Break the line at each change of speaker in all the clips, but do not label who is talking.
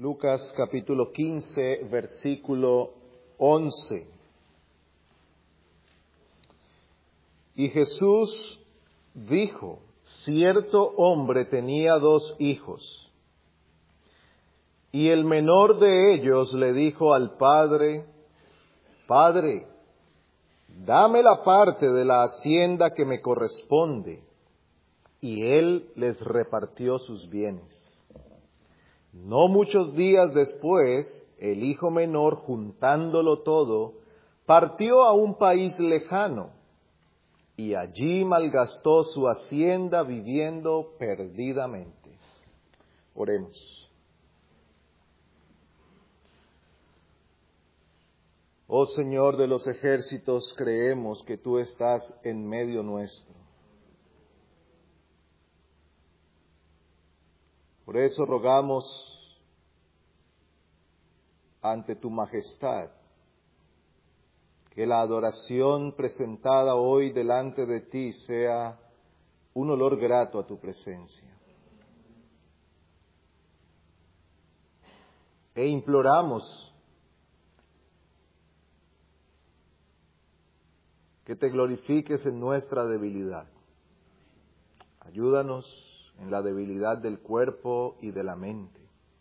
Lucas capítulo 15, versículo 11. Y Jesús dijo: cierto hombre tenía 2 hijos, y el menor de ellos le dijo al padre: Padre, dame la parte de la hacienda que me corresponde. Y él les repartió sus bienes. No muchos días después, el hijo menor, juntándolo todo, partió a un país lejano, y allí malgastó su hacienda viviendo perdidamente. Oremos. Oh Señor de los ejércitos, creemos que tú estás en medio nuestro. Por eso rogamos ante tu majestad que la adoración presentada hoy delante de ti sea un olor grato a tu presencia. E imploramos que te glorifiques en nuestra debilidad. Ayúdanos en la debilidad del cuerpo y de la mente.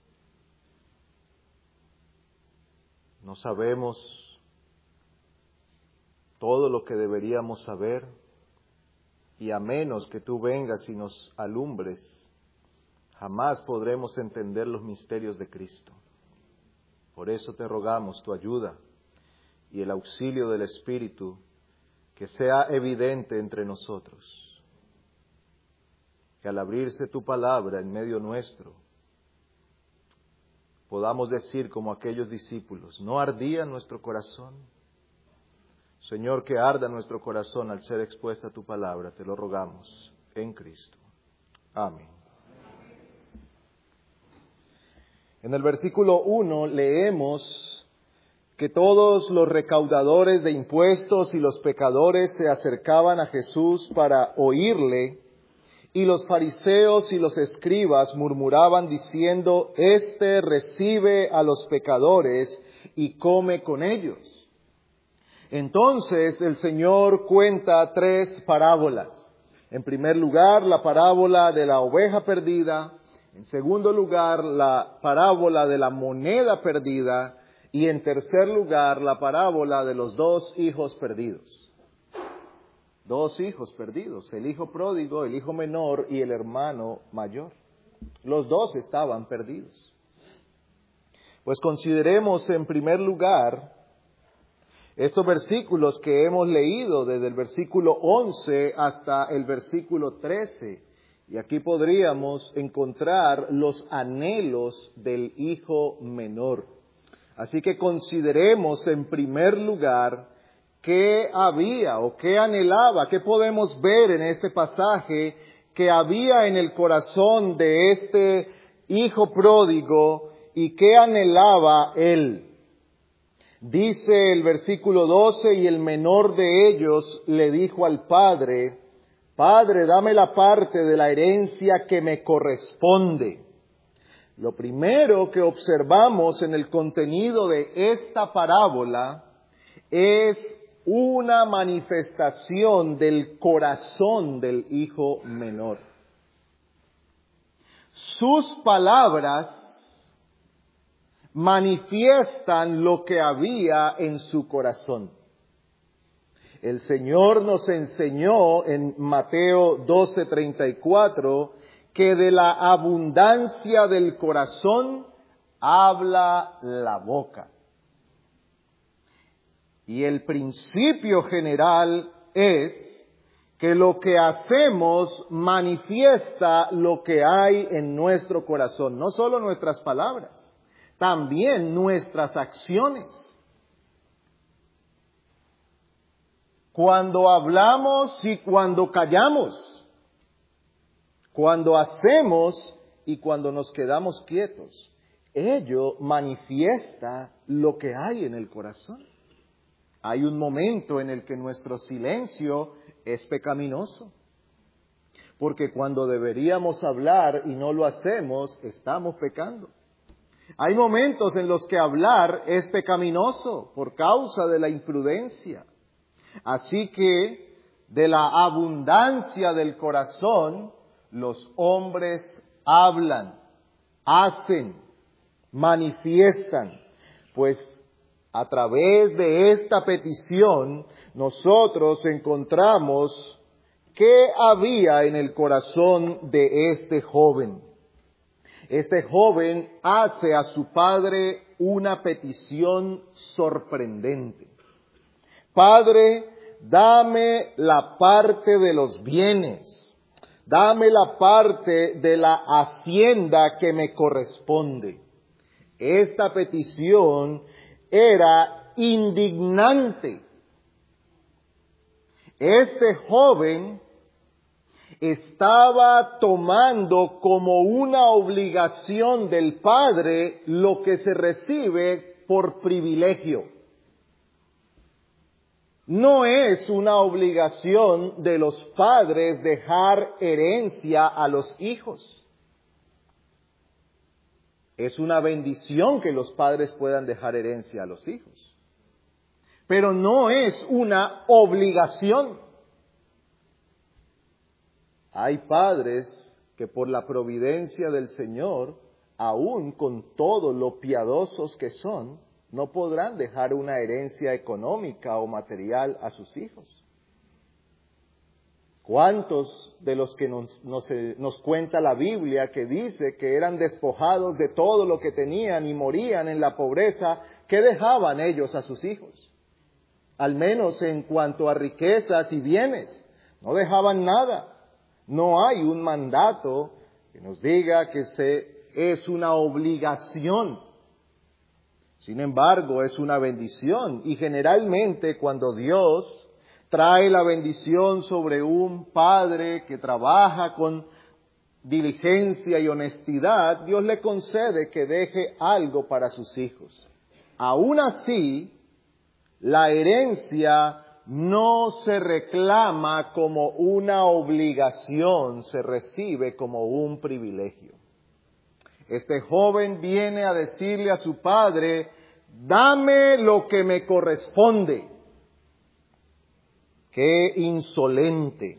No sabemos todo lo que deberíamos saber, y a menos que tú vengas y nos alumbres, jamás podremos entender los misterios de Cristo. Por eso te rogamos tu ayuda y el auxilio del Espíritu, que sea evidente entre nosotros. Que al abrirse tu palabra en medio nuestro, podamos decir como aquellos discípulos: ¿no ardía nuestro corazón? Señor, que arda nuestro corazón al ser expuesta tu palabra, te lo rogamos en Cristo. Amén. En el versículo 1 leemos que todos los recaudadores de impuestos y los pecadores se acercaban a Jesús para oírle, y los fariseos y los escribas murmuraban diciendo: Este recibe a los pecadores y come con ellos. Entonces el Señor cuenta 3 parábolas. En primer lugar, la parábola de la oveja perdida. En segundo lugar, la parábola de la moneda perdida. Y en tercer lugar, la parábola de los 2 hijos perdidos. 2 hijos perdidos, el hijo pródigo, el hijo menor y el hermano mayor. Los 2 estaban perdidos. Pues consideremos en primer lugar estos versículos que hemos leído desde el versículo 11 hasta el versículo 13. Y aquí podríamos encontrar los anhelos del hijo menor. Así que consideremos en primer lugar qué había o qué anhelaba, qué podemos ver en este pasaje que había en el corazón de este hijo pródigo y qué anhelaba él. Dice el versículo 12: y el menor de ellos le dijo al padre: Padre, dame la parte de la herencia que me corresponde. Lo primero que observamos en el contenido de esta parábola es una manifestación del corazón del hijo menor. Sus palabras manifiestan lo que había en su corazón. El Señor nos enseñó en Mateo 12:34 que de la abundancia del corazón habla la boca. Y el principio general es que lo que hacemos manifiesta lo que hay en nuestro corazón. No solo nuestras palabras, también nuestras acciones. Cuando hablamos y cuando callamos. Cuando hacemos y cuando nos quedamos quietos. Ello manifiesta lo que hay en el corazón. Hay un momento en el que nuestro silencio es pecaminoso. Porque cuando deberíamos hablar y no lo hacemos, estamos pecando. Hay momentos en los que hablar es pecaminoso por causa de la imprudencia. Así que de la abundancia del corazón, los hombres hablan, hacen, manifiestan. Pues a través de esta petición nosotros encontramos qué había en el corazón de este joven. Este joven hace a su padre una petición sorprendente. Padre, dame la parte de los bienes, dame la parte de la hacienda que me corresponde. Esta petición era indignante. Este joven estaba tomando como una obligación del padre lo que se recibe por privilegio. No es una obligación de los padres dejar herencia a los hijos. Es una bendición que los padres puedan dejar herencia a los hijos. Pero no es una obligación. Hay padres que por la providencia del Señor, aun con todo lo piadosos que son, no podrán dejar una herencia económica o material a sus hijos. ¿Cuántos de los que nos cuenta la Biblia que dice que eran despojados de todo lo que tenían y morían en la pobreza, qué dejaban ellos a sus hijos? Al menos en cuanto a riquezas y bienes, no dejaban nada. No hay un mandato que nos diga que es una obligación. Sin embargo, es una bendición. Y generalmente cuando Dios trae la bendición sobre un padre que trabaja con diligencia y honestidad, Dios le concede que deje algo para sus hijos. Aún así, la herencia no se reclama como una obligación, se recibe como un privilegio. Este joven viene a decirle a su padre, dame lo que me corresponde. Qué insolente,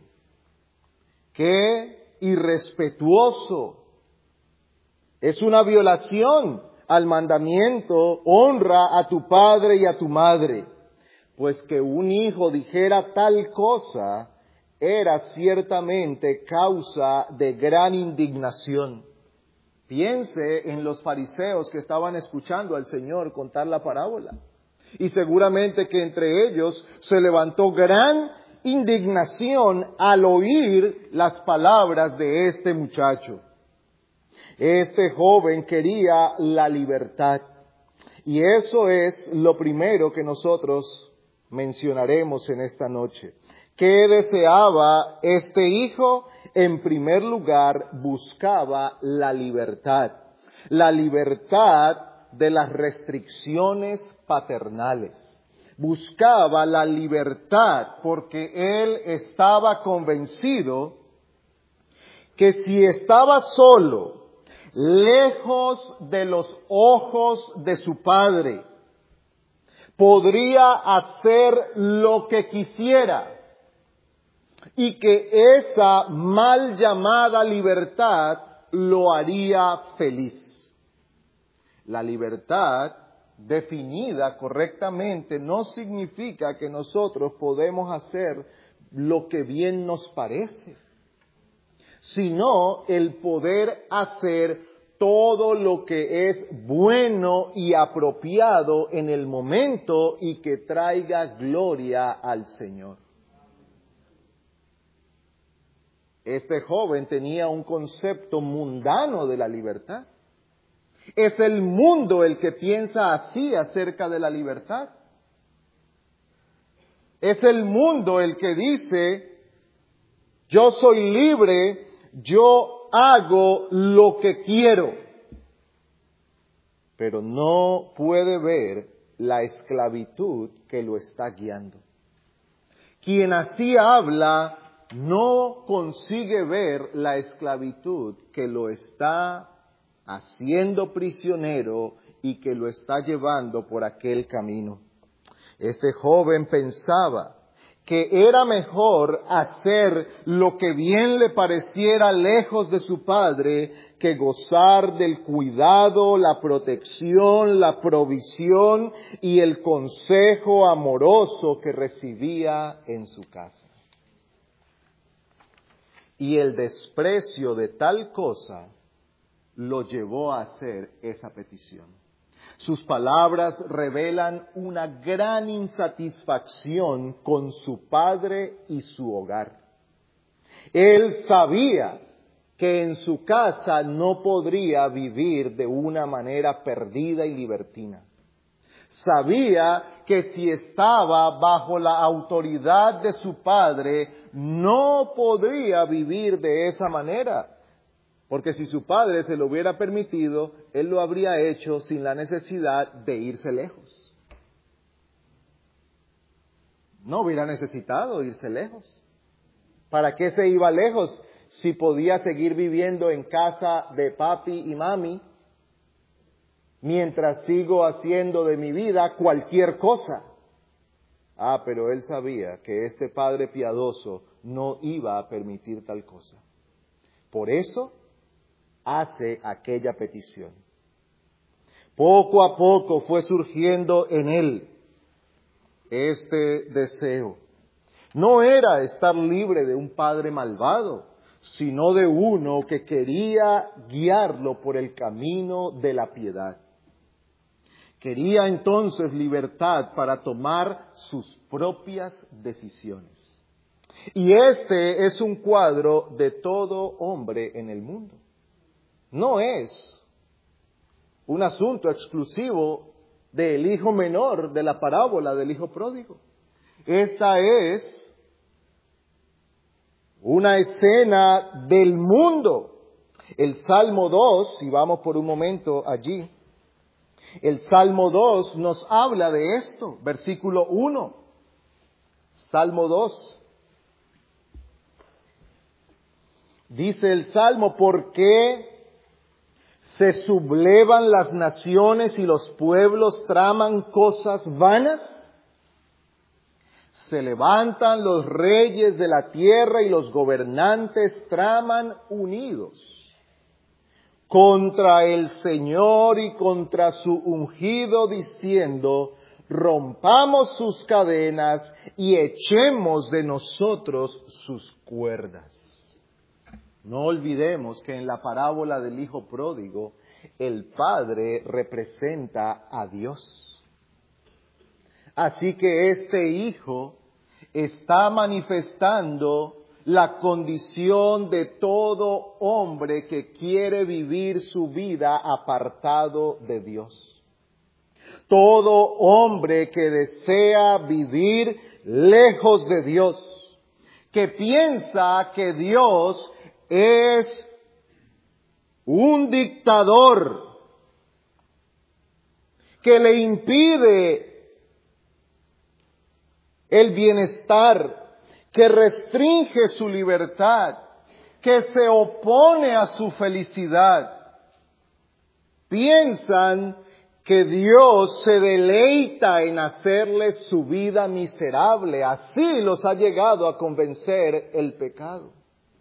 qué irrespetuoso. Es una violación al mandamiento, honra a tu padre y a tu madre. Pues que un hijo dijera tal cosa era ciertamente causa de gran indignación. Piense en los fariseos que estaban escuchando al Señor contar la parábola. Y seguramente que entre ellos se levantó gran indignación al oír las palabras de este muchacho. Este joven quería la libertad. Y eso es lo primero que nosotros mencionaremos en esta noche. ¿Qué deseaba este hijo? En primer lugar, buscaba la libertad de las restricciones paternales. Buscaba la libertad porque él estaba convencido que si estaba solo, lejos de los ojos de su padre, podría hacer lo que quisiera y que esa mal llamada libertad lo haría feliz. La libertad definida correctamente no significa que nosotros podemos hacer lo que bien nos parece, sino el poder hacer todo lo que es bueno y apropiado en el momento y que traiga gloria al Señor. Este joven tenía un concepto mundano de la libertad. Es el mundo el que piensa así acerca de la libertad. Es el mundo el que dice, yo soy libre, yo hago lo que quiero. Pero no puede ver la esclavitud que lo está guiando. Quien así habla no consigue ver la esclavitud que lo está haciendo prisionero y que lo está llevando por aquel camino. Este joven pensaba que era mejor hacer lo que bien le pareciera lejos de su padre que gozar del cuidado, la protección, la provisión y el consejo amoroso que recibía en su casa. Y el desprecio de tal cosa lo llevó a hacer esa petición. Sus palabras revelan una gran insatisfacción con su padre y su hogar. Él sabía que en su casa no podría vivir de una manera perdida y libertina. Sabía que si estaba bajo la autoridad de su padre, no podría vivir de esa manera. Porque si su padre se lo hubiera permitido, él lo habría hecho sin la necesidad de irse lejos. No hubiera necesitado irse lejos. ¿Para qué se iba lejos si podía seguir viviendo en casa de papi y mami mientras sigo haciendo de mi vida cualquier cosa? Pero él sabía que este padre piadoso no iba a permitir tal cosa. Por eso hace aquella petición. Poco a poco fue surgiendo en él este deseo. No era estar libre de un padre malvado, sino de uno que quería guiarlo por el camino de la piedad. Quería entonces libertad para tomar sus propias decisiones. Y este es un cuadro de todo hombre en el mundo. No es un asunto exclusivo del hijo menor de la parábola del hijo pródigo. Esta es una escena del mundo. El Salmo 2, si vamos por un momento allí, el Salmo 2 nos habla de esto, versículo 1, Salmo 2. Dice el Salmo: ¿por qué se sublevan las naciones y los pueblos traman cosas vanas? Se levantan los reyes de la tierra y los gobernantes traman unidos contra el Señor y contra su ungido, diciendo: rompamos sus cadenas y echemos de nosotros sus cuerdas. No olvidemos que en la parábola del hijo pródigo, el padre representa a Dios. Así que este hijo está manifestando la condición de todo hombre que quiere vivir su vida apartado de Dios. Todo hombre que desea vivir lejos de Dios, que piensa que Dios es un dictador que le impide el bienestar, que restringe su libertad, que se opone a su felicidad. Piensan que Dios se deleita en hacerles su vida miserable. Así los ha llegado a convencer el pecado.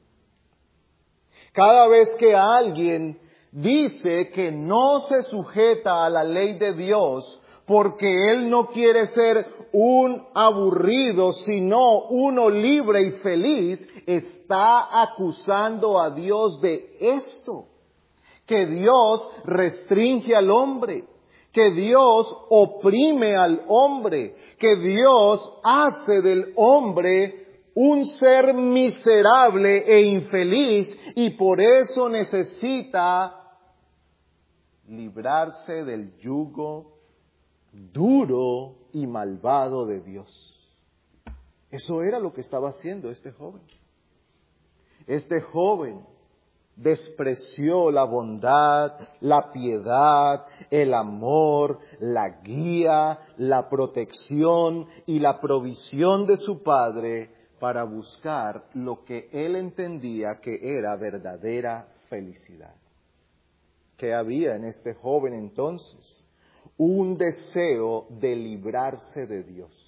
Cada vez que alguien dice que no se sujeta a la ley de Dios porque él no quiere ser un aburrido, sino uno libre y feliz, está acusando a Dios de esto, que Dios restringe al hombre, que Dios oprime al hombre, que Dios hace del hombre un ser miserable e infeliz y por eso necesita librarse del yugo duro y malvado de Dios. Eso era lo que estaba haciendo este joven. Este joven despreció la bondad, la piedad, el amor, la guía, la protección y la provisión de su padre para buscar lo que él entendía que era verdadera felicidad. ¿Qué había en este joven entonces? Un deseo de librarse de Dios.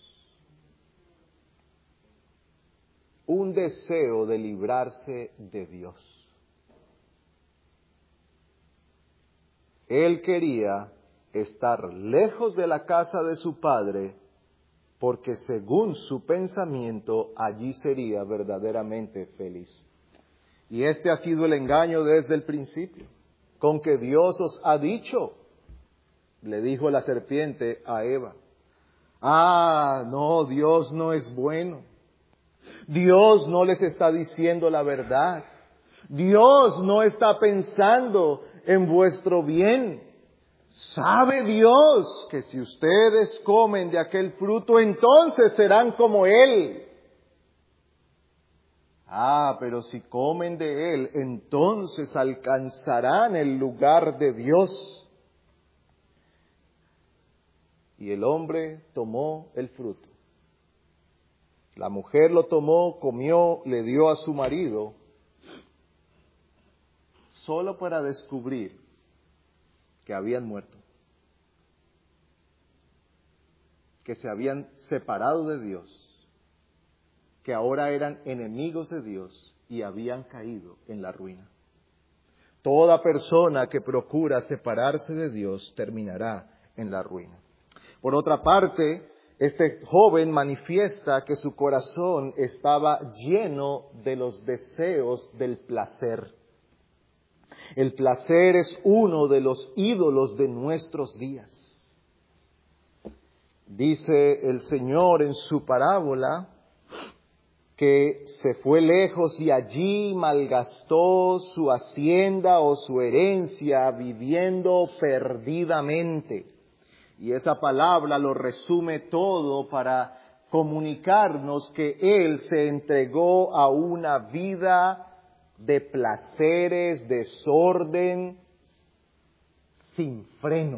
Un deseo de librarse de Dios. Él quería estar lejos de la casa de su padre, porque según su pensamiento, allí sería verdaderamente feliz. Y este ha sido el engaño desde el principio, con que Dios os ha dicho, le dijo la serpiente a Eva. No, Dios no es bueno. Dios no les está diciendo la verdad. Dios no está pensando en vuestro bien. ¿Sabe Dios que si ustedes comen de aquel fruto, entonces serán como Él? Pero si comen de Él, entonces alcanzarán el lugar de Dios. Y el hombre tomó el fruto. La mujer lo tomó, comió, le dio a su marido, solo para descubrir que habían muerto, que se habían separado de Dios, que ahora eran enemigos de Dios y habían caído en la ruina. Toda persona que procura separarse de Dios terminará en la ruina. Por otra parte, este joven manifiesta que su corazón estaba lleno de los deseos del placer. El placer es uno de los ídolos de nuestros días. Dice el Señor en su parábola que se fue lejos y allí malgastó su hacienda o su herencia viviendo perdidamente. Y esa palabra lo resume todo para comunicarnos que Él se entregó a una vida de placeres, desorden, sin freno.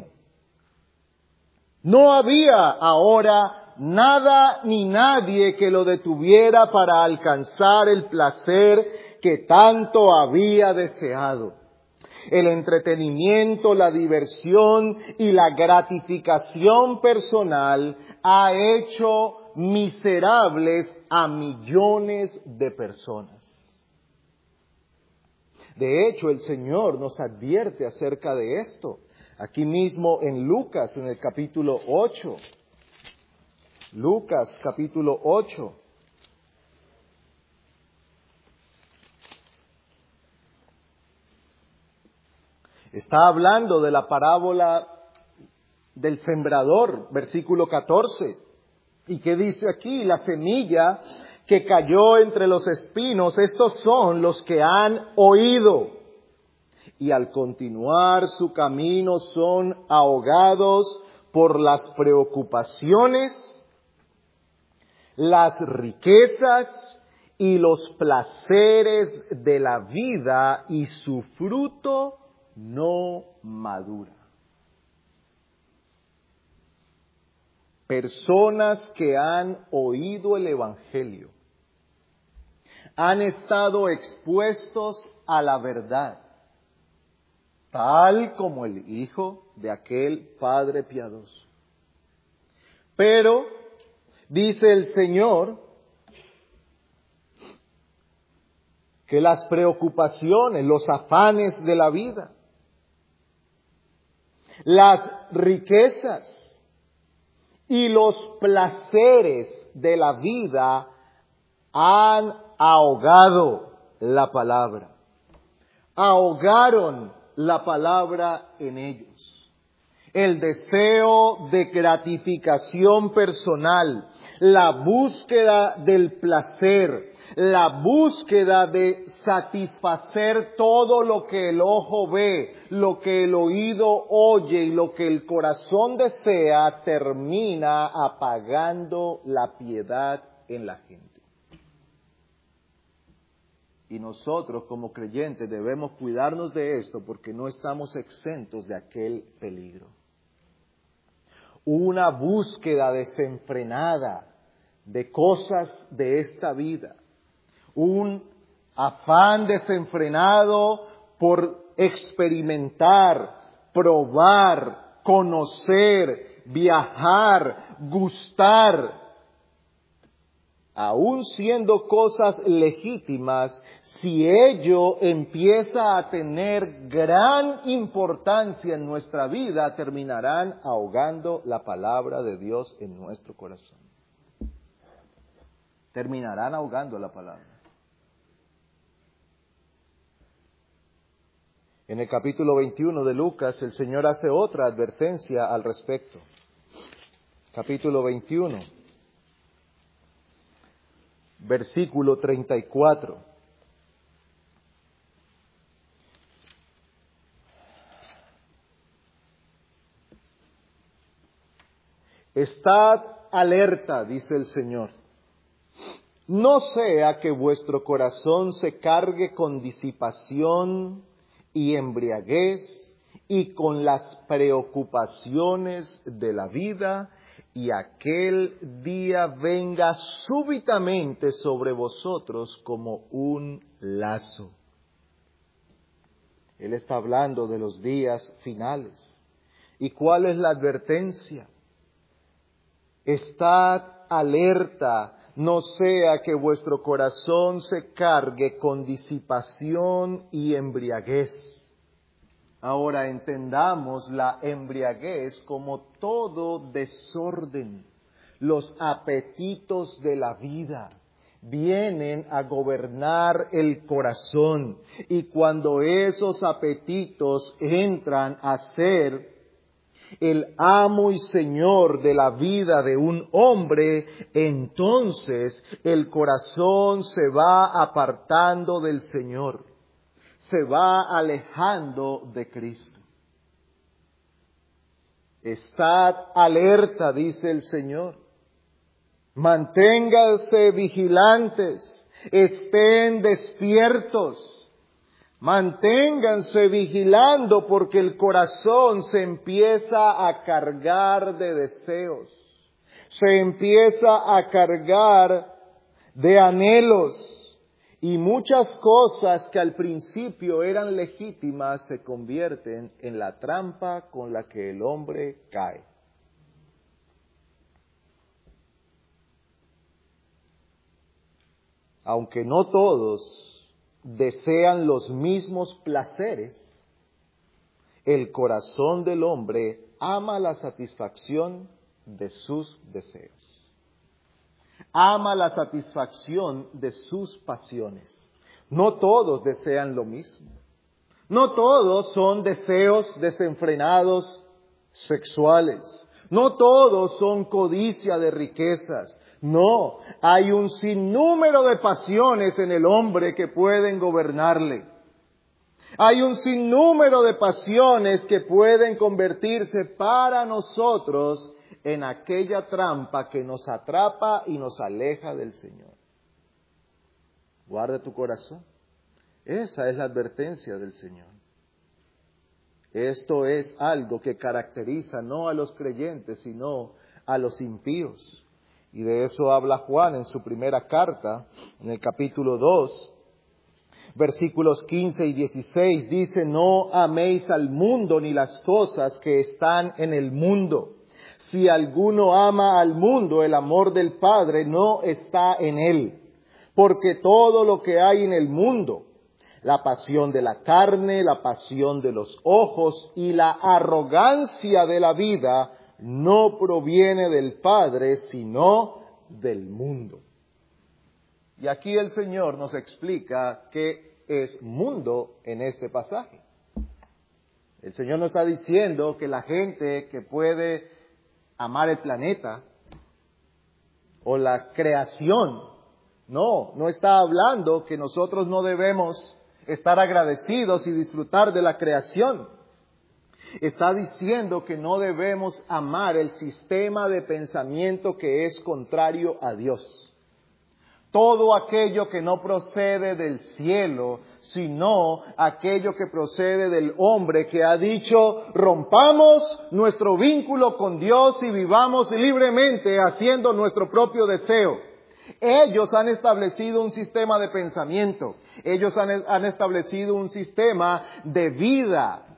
No había ahora nada ni nadie que lo detuviera para alcanzar el placer que tanto había deseado. El entretenimiento, la diversión y la gratificación personal ha hecho miserables a millones de personas. De hecho, el Señor nos advierte acerca de esto. Aquí mismo en Lucas, en el capítulo 8. Lucas, capítulo 8. Está hablando de la parábola del sembrador, versículo 14. ¿Y qué dice aquí? La semilla que cayó entre los espinos, estos son los que han oído. Y al continuar su camino son ahogados por las preocupaciones, las riquezas y los placeres de la vida, y su fruto no madura. Personas que han oído el Evangelio, han estado expuestos a la verdad, tal como el hijo de aquel padre piadoso. Pero, dice el Señor, que las preocupaciones, los afanes de la vida, las riquezas y los placeres de la vida han ahogado la palabra. Ahogaron la palabra en ellos. El deseo de gratificación personal, la búsqueda del placer, la búsqueda de satisfacer todo lo que el ojo ve, lo que el oído oye y lo que el corazón desea, termina apagando la piedad en la gente. Y nosotros como creyentes debemos cuidarnos de esto porque no estamos exentos de aquel peligro. Una búsqueda desenfrenada de cosas de esta vida. Un afán desenfrenado por experimentar probar, conocer, viajar, gustar. Aún siendo cosas legítimas, si ello empieza a tener gran importancia en nuestra vida, terminarán ahogando la palabra de Dios en nuestro corazón. Terminarán ahogando la palabra. En el capítulo 21 de Lucas, el Señor hace otra advertencia al respecto. Capítulo 21. Versículo 34. Estad alerta, dice el Señor. No sea que vuestro corazón se cargue con disipación y embriaguez y con las preocupaciones de la vida, y aquel día venga súbitamente sobre vosotros como un lazo. Él está hablando de los días finales. ¿Y cuál es la advertencia? Estad alerta, no sea que vuestro corazón se cargue con disipación y embriaguez. Ahora entendamos la embriaguez como todo desorden. Los apetitos de la vida vienen a gobernar el corazón, y cuando esos apetitos entran a ser el amo y señor de la vida de un hombre, entonces el corazón se va apartando del Señor. Se va alejando de Cristo. Estad alerta, dice el Señor. Manténganse vigilantes, estén despiertos. Manténganse vigilando, porque el corazón se empieza a cargar de deseos. Se empieza a cargar de anhelos. Y muchas cosas que al principio eran legítimas se convierten en la trampa con la que el hombre cae. Aunque no todos desean los mismos placeres, el corazón del hombre ama la satisfacción de sus deseos. Ama la satisfacción de sus pasiones. No todos desean lo mismo. No todos son deseos desenfrenados sexuales. No todos son codicia de riquezas. No, hay un sinnúmero de pasiones en el hombre que pueden gobernarle. Hay un sinnúmero de pasiones que pueden convertirse para nosotros en aquella trampa que nos atrapa y nos aleja del Señor. Guarda tu corazón. Esa es la advertencia del Señor. Esto es algo que caracteriza no a los creyentes, sino a los impíos. Y de eso habla Juan en su primera carta, en el capítulo 2, versículos 15 y 16. Dice: no améis al mundo ni las cosas que están en el mundo. Si alguno ama al mundo, el amor del Padre no está en él. Porque todo lo que hay en el mundo, la pasión de la carne, la pasión de los ojos y la arrogancia de la vida, no proviene del Padre, sino del mundo. Y aquí el Señor nos explica qué es mundo en este pasaje. El Señor nos está diciendo que la gente que puede amar el planeta o la creación, no está hablando que nosotros no debemos estar agradecidos y disfrutar de la creación. Está diciendo que no debemos amar el sistema de pensamiento que es contrario a Dios. Todo aquello que no procede del cielo, sino aquello que procede del hombre que ha dicho: rompamos nuestro vínculo con Dios y vivamos libremente haciendo nuestro propio deseo. Ellos han establecido un sistema de pensamiento. Ellos han establecido un sistema de vida.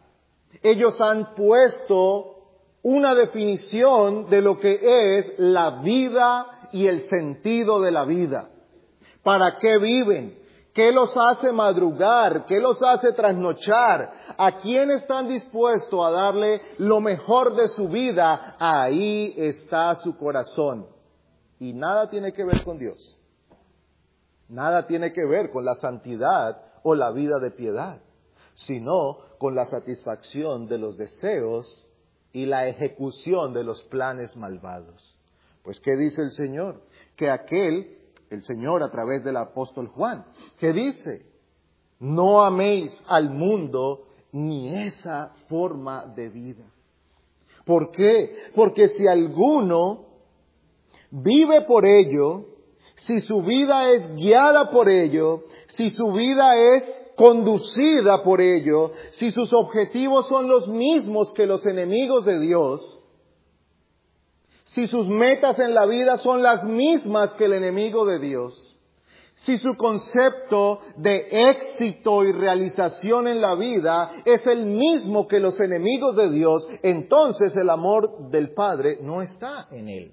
Ellos han puesto una definición de lo que es la vida y el sentido de la vida. ¿Para qué viven? ¿Qué los hace madrugar? ¿Qué los hace trasnochar? ¿A quién están dispuestos a darle lo mejor de su vida? Ahí está su corazón. Y nada tiene que ver con Dios. Nada tiene que ver con la santidad o la vida de piedad, sino con la satisfacción de los deseos y la ejecución de los planes malvados. Pues, ¿qué dice el Señor? Que el Señor a través del apóstol Juan, que dice, no améis al mundo ni esa forma de vida. ¿Por qué? Porque si alguno vive por ello, si su vida es guiada por ello, si su vida es conducida por ello, si sus objetivos son los mismos que los enemigos de Dios, si sus metas en la vida son las mismas que el enemigo de Dios, si su concepto de éxito y realización en la vida es el mismo que los enemigos de Dios, entonces el amor del Padre no está en él.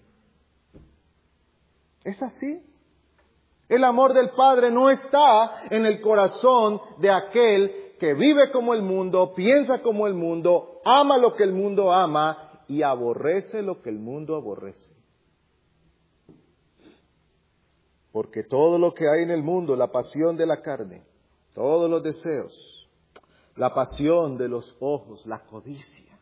¿Es así? El amor del Padre no está en el corazón de aquel que vive como el mundo, piensa como el mundo, ama lo que el mundo ama y aborrece lo que el mundo aborrece. Porque todo lo que hay en el mundo, la pasión de la carne, todos los deseos, la pasión de los ojos, la codicia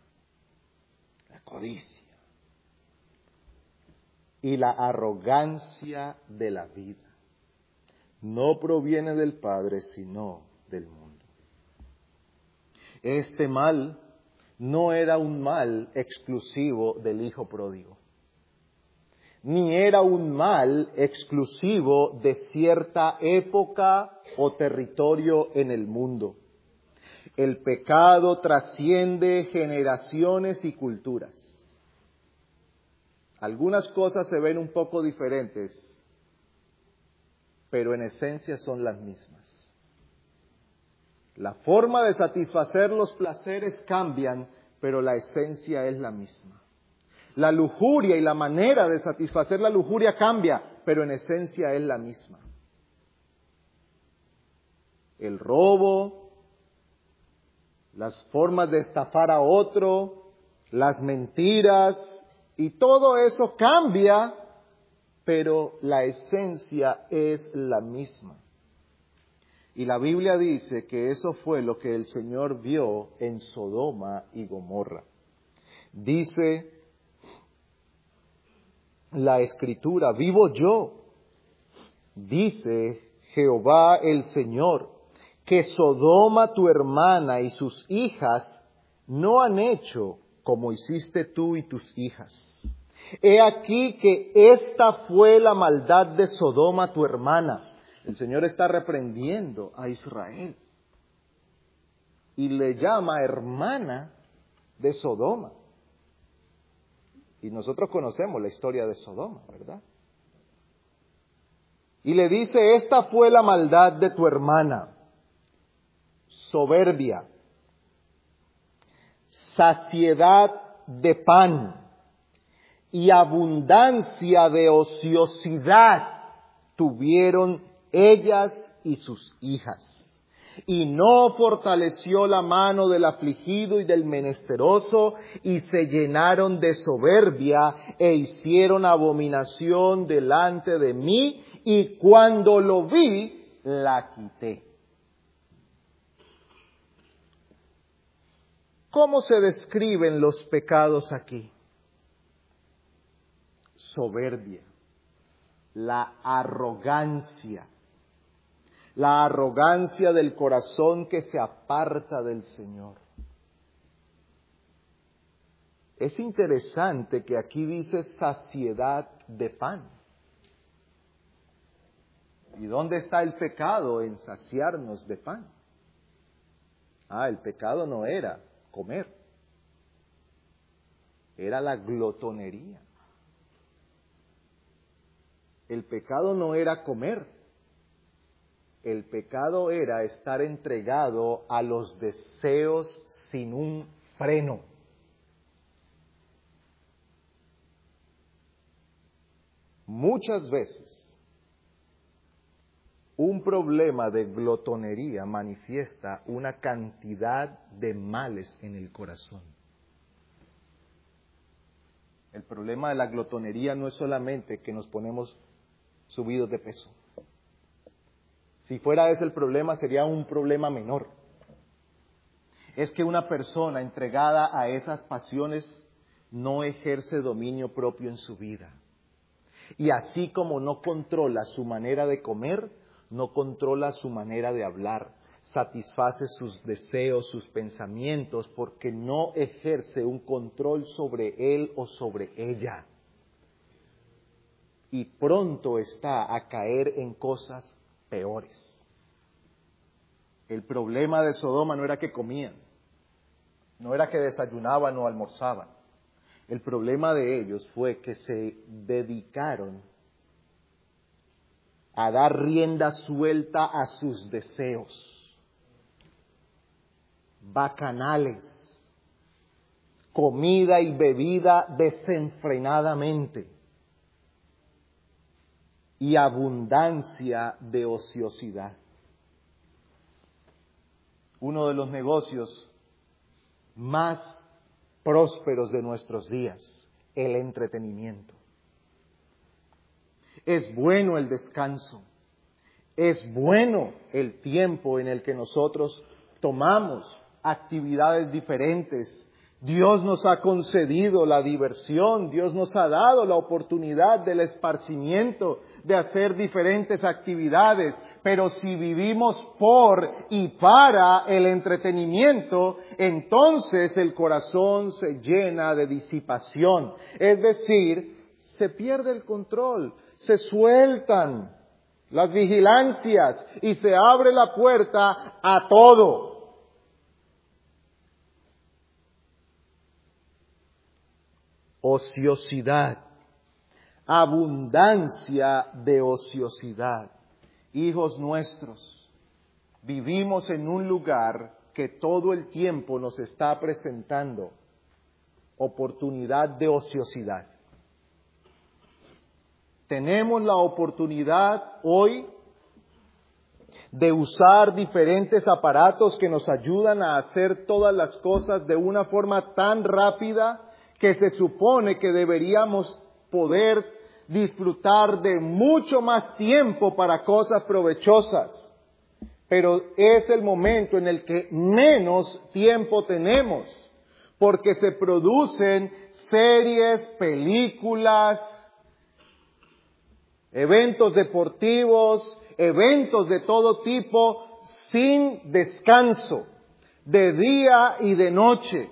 y la arrogancia de la vida, no proviene del Padre, sino del mundo. Este mal no era un mal exclusivo del hijo pródigo, ni era un mal exclusivo de cierta época o territorio en el mundo. El pecado trasciende generaciones y culturas. Algunas cosas se ven un poco diferentes, pero en esencia son las mismas. La forma de satisfacer los placeres cambian, pero la esencia es la misma. La lujuria y la manera de satisfacer la lujuria cambia, pero en esencia es la misma. El robo, las formas de estafar a otro, las mentiras, y todo eso cambia, pero la esencia es la misma. Y la Biblia dice que eso fue lo que el Señor vio en Sodoma y Gomorra. Dice la Escritura, vivo yo, dice Jehová el Señor, que Sodoma tu hermana y sus hijas no han hecho como hiciste tú y tus hijas. He aquí que esta fue la maldad de Sodoma tu hermana. El Señor está reprendiendo a Israel y le llama hermana de Sodoma. Y nosotros conocemos la historia de Sodoma, ¿verdad? Y le dice, esta fue la maldad de tu hermana, soberbia, saciedad de pan y abundancia de ociosidad tuvieron ellas y sus hijas. Y no fortaleció la mano del afligido y del menesteroso, y se llenaron de soberbia e hicieron abominación delante de mí, y cuando lo vi, la quité. ¿Cómo se describen los pecados aquí? Soberbia, la arrogancia del corazón que se aparta del Señor. Es interesante que aquí dice saciedad de pan. ¿Y dónde está el pecado en saciarnos de pan? El pecado no era comer, era la glotonería. El pecado no era comer, el pecado era estar entregado a los deseos sin un freno. Muchas veces, un problema de glotonería manifiesta una cantidad de males en el corazón. El problema de la glotonería no es solamente que nos ponemos subidos de peso. Si fuera ese el problema, sería un problema menor. Es que una persona entregada a esas pasiones no ejerce dominio propio en su vida. Y así como no controla su manera de comer, no controla su manera de hablar, satisface sus deseos, sus pensamientos, porque no ejerce un control sobre él o sobre ella. Y pronto está a caer en cosas peores. El problema de Sodoma no era que comían, no era que desayunaban o almorzaban. El problema de ellos fue que se dedicaron a dar rienda suelta a sus deseos bacanales, comida y bebida desenfrenadamente y abundancia de ociosidad. Uno de los negocios más prósperos de nuestros días, el entretenimiento. Es bueno el descanso, es bueno el tiempo en el que nosotros tomamos actividades diferentes. Dios nos ha concedido la diversión, Dios nos ha dado la oportunidad del esparcimiento, de hacer diferentes actividades, pero si vivimos por y para el entretenimiento, entonces el corazón se llena de disipación, es decir, se pierde el control, se sueltan las vigilancias y se abre la puerta a todo. Ociosidad, abundancia de ociosidad. Hijos nuestros, vivimos en un lugar que todo el tiempo nos está presentando oportunidad de ociosidad. Tenemos la oportunidad hoy de usar diferentes aparatos que nos ayudan a hacer todas las cosas de una forma tan rápida que se supone que deberíamos poder disfrutar de mucho más tiempo para cosas provechosas. Pero es el momento en el que menos tiempo tenemos, porque se producen series, películas, eventos deportivos, eventos de todo tipo, sin descanso, de día y de noche.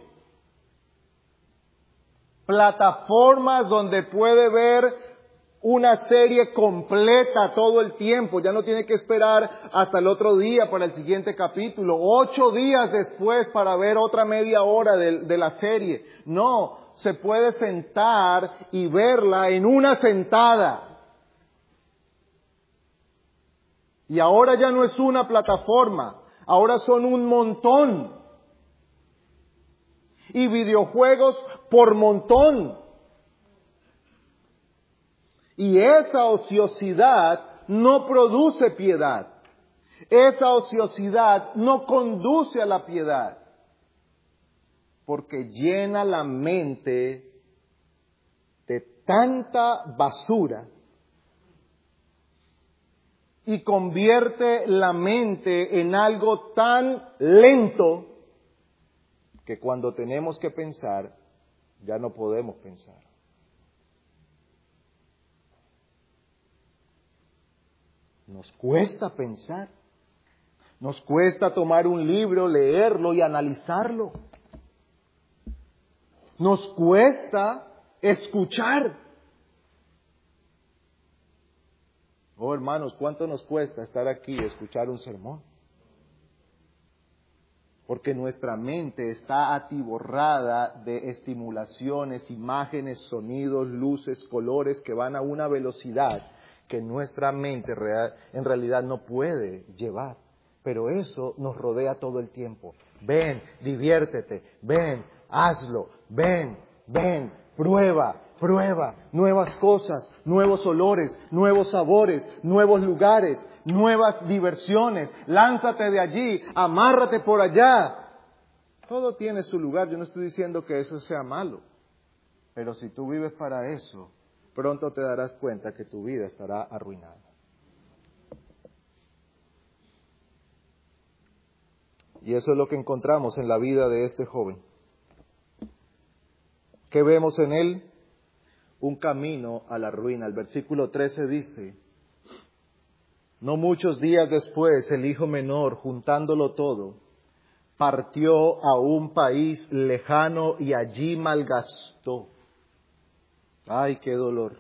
Plataformas donde puede ver una serie completa todo el tiempo. Ya no tiene que esperar hasta el otro día para el siguiente capítulo, 8 días después para ver otra media hora de la serie. No, se puede sentar y verla en una sentada. Y ahora ya no es una plataforma, ahora son un montón. Y videojuegos por montón. Y esa ociosidad no produce piedad. Esa ociosidad no conduce a la piedad. Porque llena la mente de tanta basura y convierte la mente en algo tan lento que cuando tenemos que pensar, ya no podemos pensar. Nos cuesta pensar. Nos cuesta tomar un libro, leerlo y analizarlo. Nos cuesta escuchar. Oh, hermanos, ¿cuánto nos cuesta estar aquí y escuchar un sermón? Porque nuestra mente está atiborrada de estimulaciones, imágenes, sonidos, luces, colores que van a una velocidad que nuestra mente en realidad no puede llevar. Pero eso nos rodea todo el tiempo. Ven, diviértete, ven, hazlo, ven, prueba, nuevas cosas, nuevos olores, nuevos sabores, nuevos lugares, nuevas diversiones. Lánzate de allí, amárrate por allá. Todo tiene su lugar. Yo no estoy diciendo que eso sea malo. Pero si tú vives para eso, pronto te darás cuenta que tu vida estará arruinada. Y eso es lo que encontramos en la vida de este joven. ¿Qué vemos en él? Un camino a la ruina. El versículo 13 dice: no muchos días después, el hijo menor, juntándolo todo, partió a un país lejano y allí malgastó. ¡Ay, qué dolor!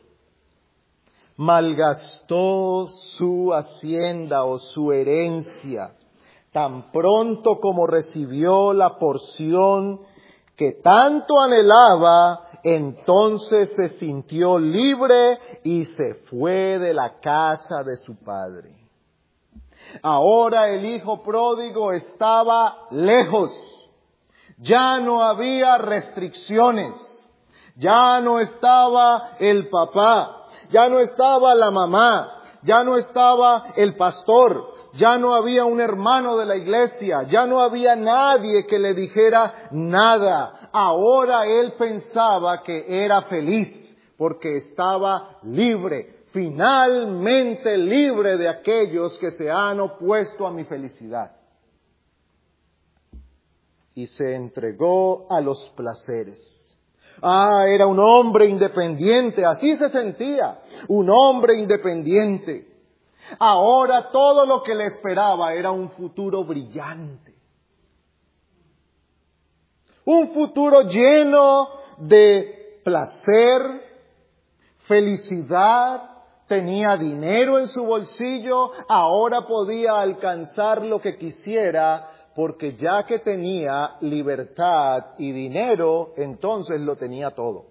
Malgastó su hacienda o su herencia. Tan pronto como recibió la porción que tanto anhelaba, entonces se sintió libre y se fue de la casa de su padre. Ahora el hijo pródigo estaba lejos. Ya no había restricciones. Ya no estaba el papá. Ya no estaba la mamá. Ya no estaba el pastor. Ya no había un hermano de la iglesia, ya no había nadie que le dijera nada. Ahora él pensaba que era feliz porque estaba libre, finalmente libre de aquellos que se han opuesto a mi felicidad. Y se entregó a los placeres. Era un hombre independiente, así se sentía, un hombre independiente. Ahora todo lo que le esperaba era un futuro brillante. Un futuro lleno de placer, felicidad, tenía dinero en su bolsillo, ahora podía alcanzar lo que quisiera, porque ya que tenía libertad y dinero, entonces lo tenía todo.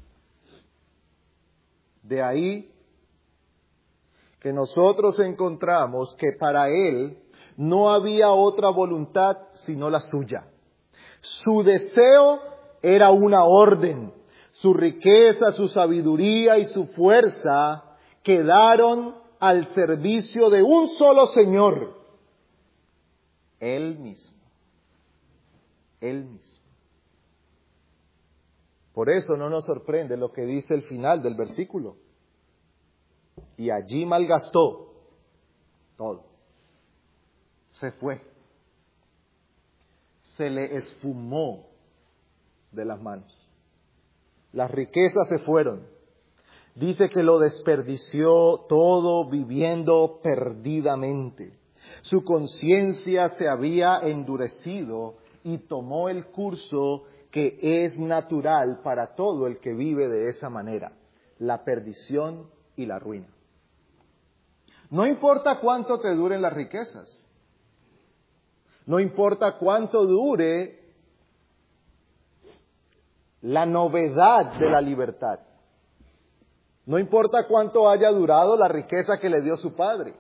De ahí que nosotros encontramos que para él no había otra voluntad sino la suya. Su deseo era una orden. Su riqueza, su sabiduría y su fuerza quedaron al servicio de un solo Señor. Él mismo. Él mismo. Por eso no nos sorprende lo que dice el final del versículo. Y allí malgastó todo. Se fue. Se le esfumó de las manos. Las riquezas se fueron. Dice que lo desperdició todo viviendo perdidamente. Su conciencia se había endurecido y tomó el curso que es natural para todo el que vive de esa manera: la perdición y la ruina. No importa cuánto te duren las riquezas. No importa cuánto dure la novedad de la libertad. No importa cuánto haya durado la riqueza que le dio su padre.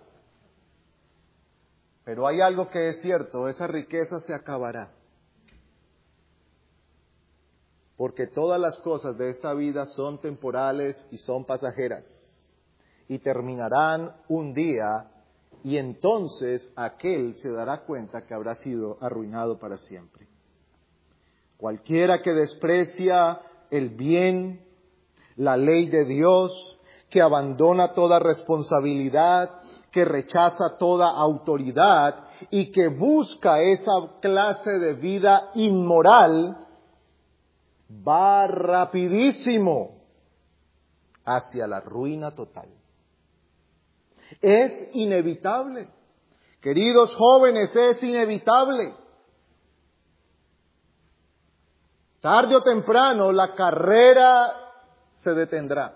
Pero hay algo que es cierto, esa riqueza se acabará. Porque todas las cosas de esta vida son temporales y son pasajeras. Y terminarán un día, y entonces aquel se dará cuenta que habrá sido arruinado para siempre. Cualquiera que desprecia el bien, la ley de Dios, que abandona toda responsabilidad, que rechaza toda autoridad y que busca esa clase de vida inmoral, va rapidísimo hacia la ruina total. Es inevitable. Queridos jóvenes, es inevitable. Tarde o temprano la carrera se detendrá.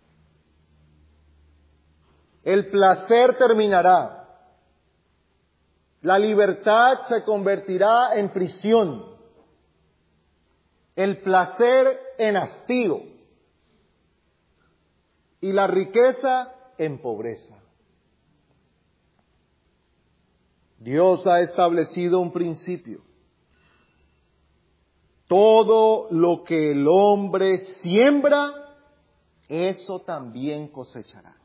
El placer terminará. La libertad se convertirá en prisión. El placer en hastío. Y la riqueza en pobreza. Dios ha establecido un principio. Todo lo que el hombre siembra, eso también cosechará.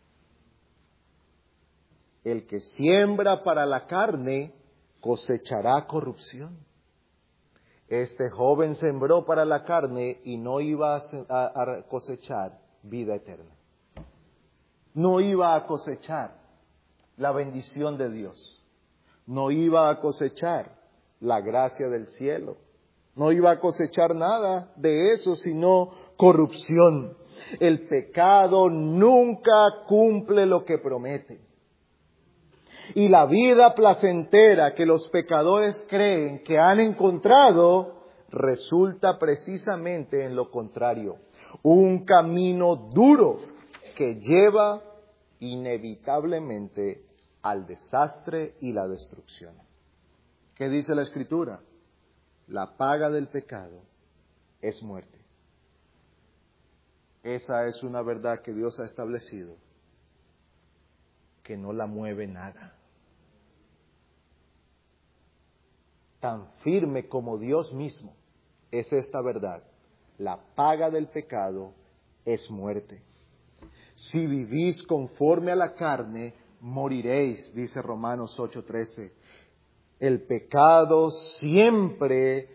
El que siembra para la carne, cosechará corrupción. Este joven sembró para la carne y no iba a cosechar vida eterna. No iba a cosechar la bendición de Dios. No iba a cosechar la gracia del cielo. No iba a cosechar nada de eso, sino corrupción. El pecado nunca cumple lo que promete. Y la vida placentera que los pecadores creen que han encontrado resulta precisamente en lo contrario. Un camino duro que lleva inevitablemente al desastre y la destrucción. ¿Qué dice la Escritura? La paga del pecado es muerte. Esa es una verdad que Dios ha establecido, que no la mueve nada. Tan firme como Dios mismo es esta verdad. La paga del pecado es muerte. Si vivís conforme a la carne, moriréis, dice Romanos 8:13. El pecado siempre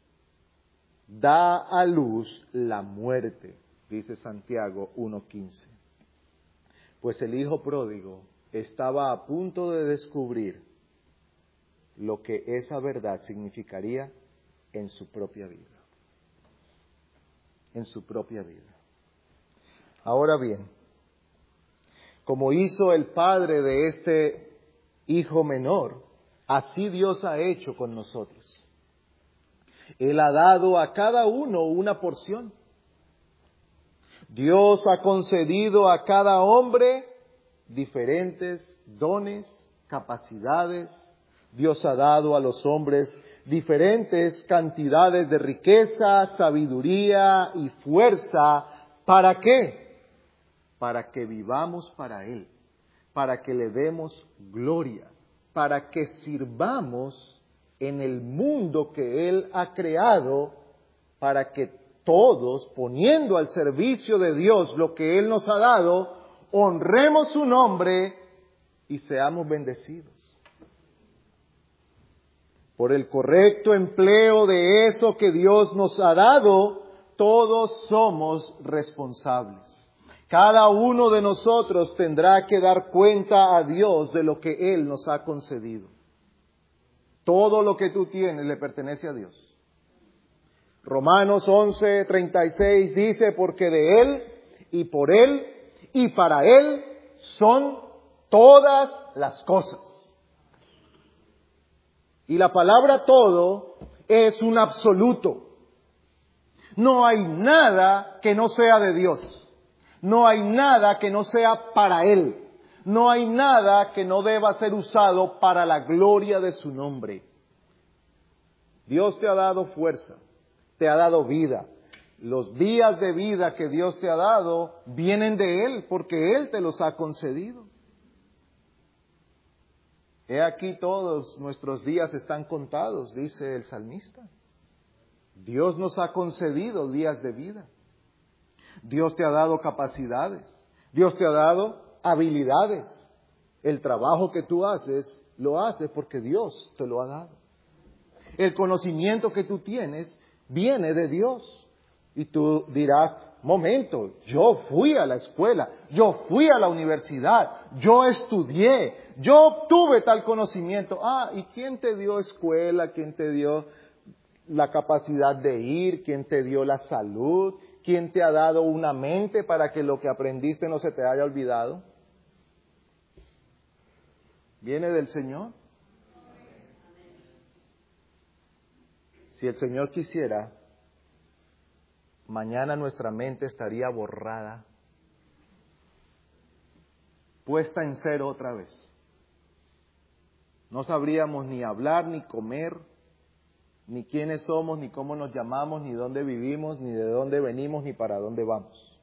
da a luz la muerte, dice Santiago 1:15. Pues el hijo pródigo estaba a punto de descubrir lo que esa verdad significaría en su propia vida. En su propia vida. Ahora bien, como hizo el padre de este hijo menor, así Dios ha hecho con nosotros. Él ha dado a cada uno una porción. Dios ha concedido a cada hombre diferentes dones, capacidades. Dios ha dado a los hombres diferentes cantidades de riqueza, sabiduría y fuerza. ¿Para qué? Para que vivamos para Él, para que le demos gloria, para que sirvamos en el mundo que Él ha creado, para que todos, poniendo al servicio de Dios lo que Él nos ha dado, honremos su nombre y seamos bendecidos. Por el correcto empleo de eso que Dios nos ha dado, todos somos responsables. Cada uno de nosotros tendrá que dar cuenta a Dios de lo que Él nos ha concedido. Todo lo que tú tienes le pertenece a Dios. Romanos 11:36 dice, porque de Él y por Él y para Él son todas las cosas. Y la palabra todo es un absoluto. No hay nada que no sea de Dios. No hay nada que no sea para Él. No hay nada que no deba ser usado para la gloria de su nombre. Dios te ha dado fuerza, te ha dado vida. Los días de vida que Dios te ha dado vienen de Él, porque Él te los ha concedido. He aquí todos nuestros días están contados, dice el salmista. Dios nos ha concedido días de vida. Dios te ha dado capacidades. Dios te ha dado habilidades. El trabajo que tú haces, lo haces porque Dios te lo ha dado. El conocimiento que tú tienes viene de Dios. Y tú dirás, momento, yo fui a la escuela, yo fui a la universidad, yo estudié, yo obtuve tal conocimiento. ¿Y quién te dio escuela? ¿Quién te dio la capacidad de ir? ¿Quién te dio la salud? ¿Quién te ha dado una mente para que lo que aprendiste no se te haya olvidado? ¿Viene del Señor? Si el Señor quisiera, mañana nuestra mente estaría borrada, puesta en cero otra vez. No sabríamos ni hablar, ni comer, ni quiénes somos, ni cómo nos llamamos, ni dónde vivimos, ni de dónde venimos, ni para dónde vamos.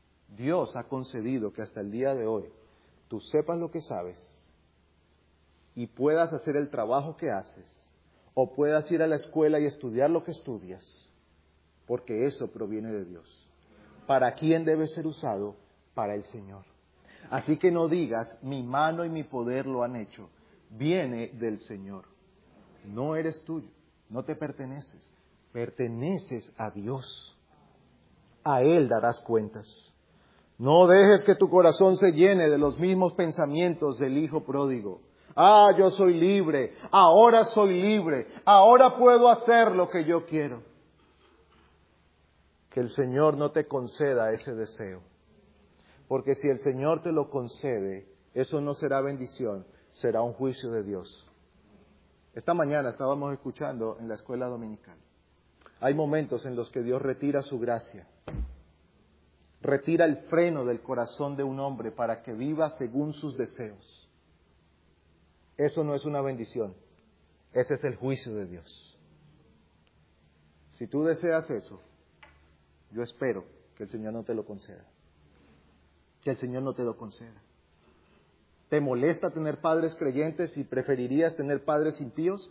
Dios ha concedido que hasta el día de hoy tú sepas lo que sabes, y puedas hacer el trabajo que haces, o puedas ir a la escuela y estudiar lo que estudias, porque eso proviene de Dios. ¿Para quién debe ser usado? Para el Señor. Así que no digas, mi mano y mi poder lo han hecho. Viene del Señor. No eres tuyo, no te perteneces. Perteneces a Dios. A Él darás cuentas. No dejes que tu corazón se llene de los mismos pensamientos del hijo pródigo. Ah, yo soy libre, ahora soy libre, ahora puedo hacer lo que yo quiero. Que el Señor no te conceda ese deseo. Porque si el Señor te lo concede, eso no será bendición, será un juicio de Dios. Esta mañana estábamos escuchando en la escuela dominical. Hay momentos en los que Dios retira su gracia. Retira el freno del corazón de un hombre para que viva según sus deseos. Eso no es una bendición. Ese es el juicio de Dios. Si tú deseas eso, yo espero que el Señor no te lo conceda. Que el Señor no te lo conceda. ¿Te molesta tener padres creyentes y preferirías tener padres impíos?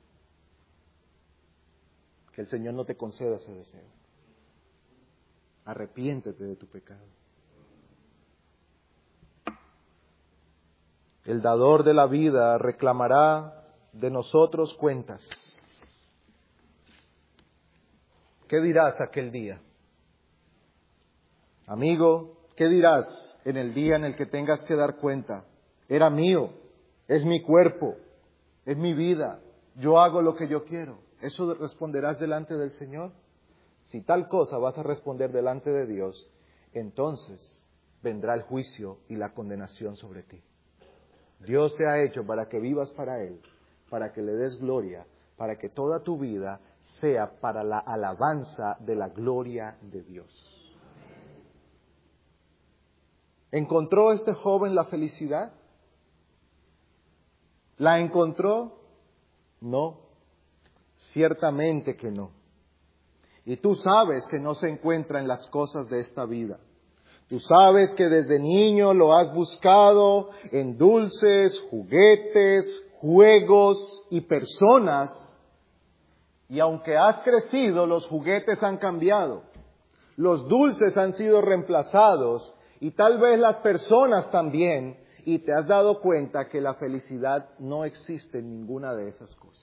Que el Señor no te conceda ese deseo. Arrepiéntete de tu pecado. El dador de la vida reclamará de nosotros cuentas. ¿Qué dirás aquel día? Amigo, ¿qué dirás en el día en el que tengas que dar cuenta? Era mío, es mi cuerpo, es mi vida, yo hago lo que yo quiero. ¿Eso responderás delante del Señor? Si tal cosa vas a responder delante de Dios, entonces vendrá el juicio y la condenación sobre ti. Dios te ha hecho para que vivas para Él, para que le des gloria, para que toda tu vida sea para la alabanza de la gloria de Dios. ¿Encontró este joven la felicidad? ¿La encontró? No, ciertamente que no. Y tú sabes que no se encuentra en las cosas de esta vida. Tú sabes que desde niño lo has buscado en dulces, juguetes, juegos y personas. Y aunque has crecido, los juguetes han cambiado. Los dulces han sido reemplazados y tal vez las personas también. Y te has dado cuenta que la felicidad no existe en ninguna de esas cosas.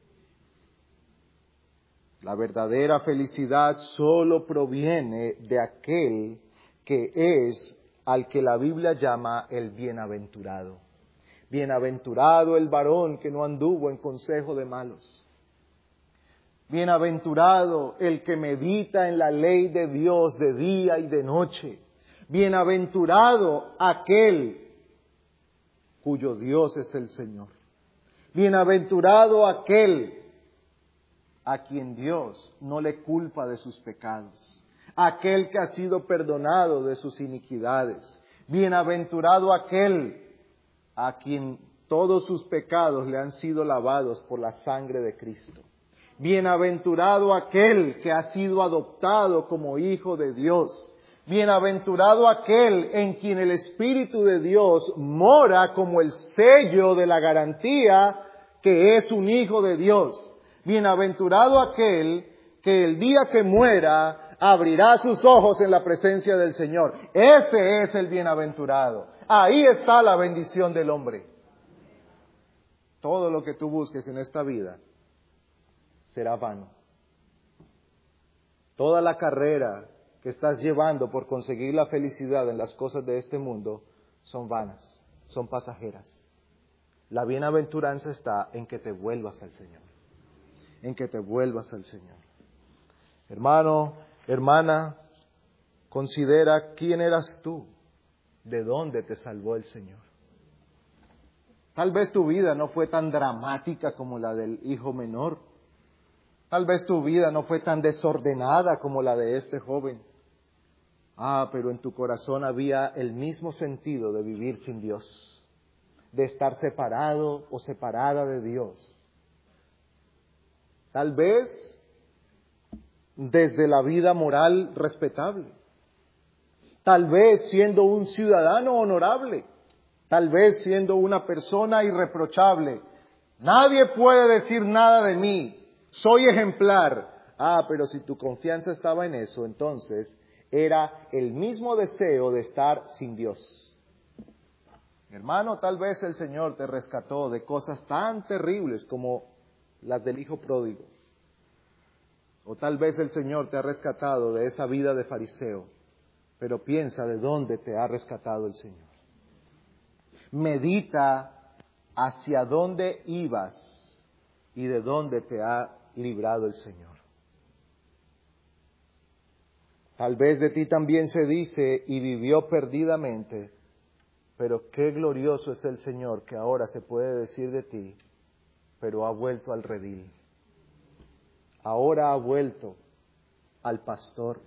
La verdadera felicidad solo proviene de aquel que es al que la Biblia llama el bienaventurado. Bienaventurado el varón que no anduvo en consejo de malos. Bienaventurado el que medita en la ley de Dios de día y de noche. Bienaventurado aquel cuyo Dios es el Señor. Bienaventurado aquel a quien Dios no le culpa de sus pecados, aquel que ha sido perdonado de sus iniquidades. Bienaventurado aquel a quien todos sus pecados le han sido lavados por la sangre de Cristo. Bienaventurado aquel que ha sido adoptado como hijo de Dios. Bienaventurado aquel en quien el Espíritu de Dios mora como el sello de la garantía que es un hijo de Dios. Bienaventurado aquel que el día que muera abrirá sus ojos en la presencia del Señor. Ese es el bienaventurado. Ahí está la bendición del hombre. Todo lo que tú busques en esta vida será vano. Toda la carrera que estás llevando por conseguir la felicidad en las cosas de este mundo son vanas, son pasajeras. La bienaventuranza está en que te vuelvas al Señor. En que te vuelvas al Señor. Hermano, hermana, considera quién eras tú, de dónde te salvó el Señor. Tal vez tu vida no fue tan dramática como la del hijo menor. Tal vez tu vida no fue tan desordenada como la de este joven. Pero en tu corazón había el mismo sentido de vivir sin Dios, de estar separado o separada de Dios. Tal vez desde la vida moral respetable. Tal vez siendo un ciudadano honorable. Tal vez siendo una persona irreprochable. Nadie puede decir nada de mí. Soy ejemplar. Pero si tu confianza estaba en eso, entonces era el mismo deseo de estar sin Dios. Hermano, tal vez el Señor te rescató de cosas tan terribles como las del hijo pródigo. O tal vez el Señor te ha rescatado de esa vida de fariseo. Pero piensa de dónde te ha rescatado el Señor. Medita hacia dónde ibas y de dónde te ha librado el Señor. Tal vez de ti también se dice, y vivió perdidamente. Pero qué glorioso es el Señor que ahora se puede decir de ti, pero ha vuelto al redil. Ahora ha vuelto al pastor,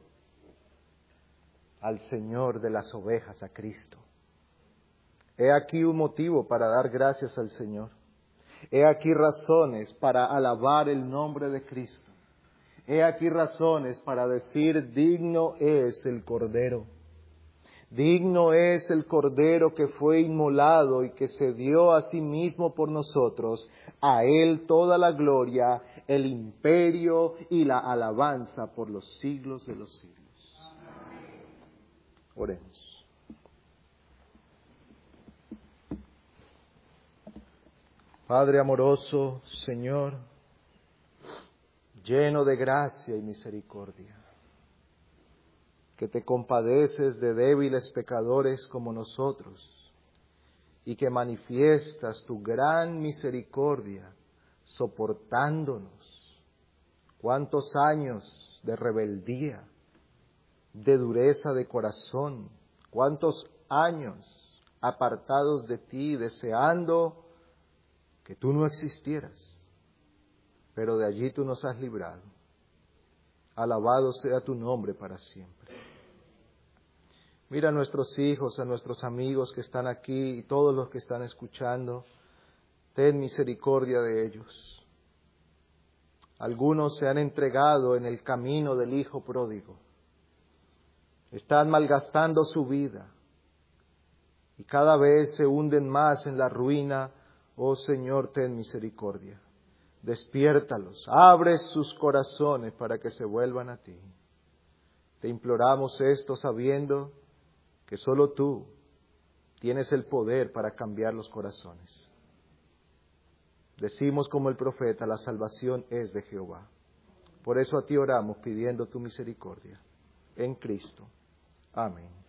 al Señor de las ovejas, a Cristo. He aquí un motivo para dar gracias al Señor. He aquí razones para alabar el nombre de Cristo. He aquí razones para decir, digno es el Cordero. Digno es el Cordero que fue inmolado y que se dio a sí mismo por nosotros. A Él toda la gloria, el imperio y la alabanza por los siglos de los siglos. Oremos. Padre amoroso, Señor, lleno de gracia y misericordia, que te compadeces de débiles pecadores como nosotros y que manifiestas tu gran misericordia soportándonos. Cuántos años de rebeldía, de dureza de corazón, cuántos años apartados de ti, deseando que tú no existieras, pero de allí tú nos has librado. Alabado sea tu nombre para siempre. Mira a nuestros hijos, a nuestros amigos que están aquí y todos los que están escuchando. Ten misericordia de ellos. Algunos se han entregado en el camino del hijo pródigo. Están malgastando su vida y cada vez se hunden más en la ruina. Oh Señor, ten misericordia. Despiértalos, abre sus corazones para que se vuelvan a ti. Te imploramos esto sabiendo que solo tú tienes el poder para cambiar los corazones. Decimos como el profeta, la salvación es de Jehová. Por eso a ti oramos pidiendo tu misericordia. En Cristo. Amén.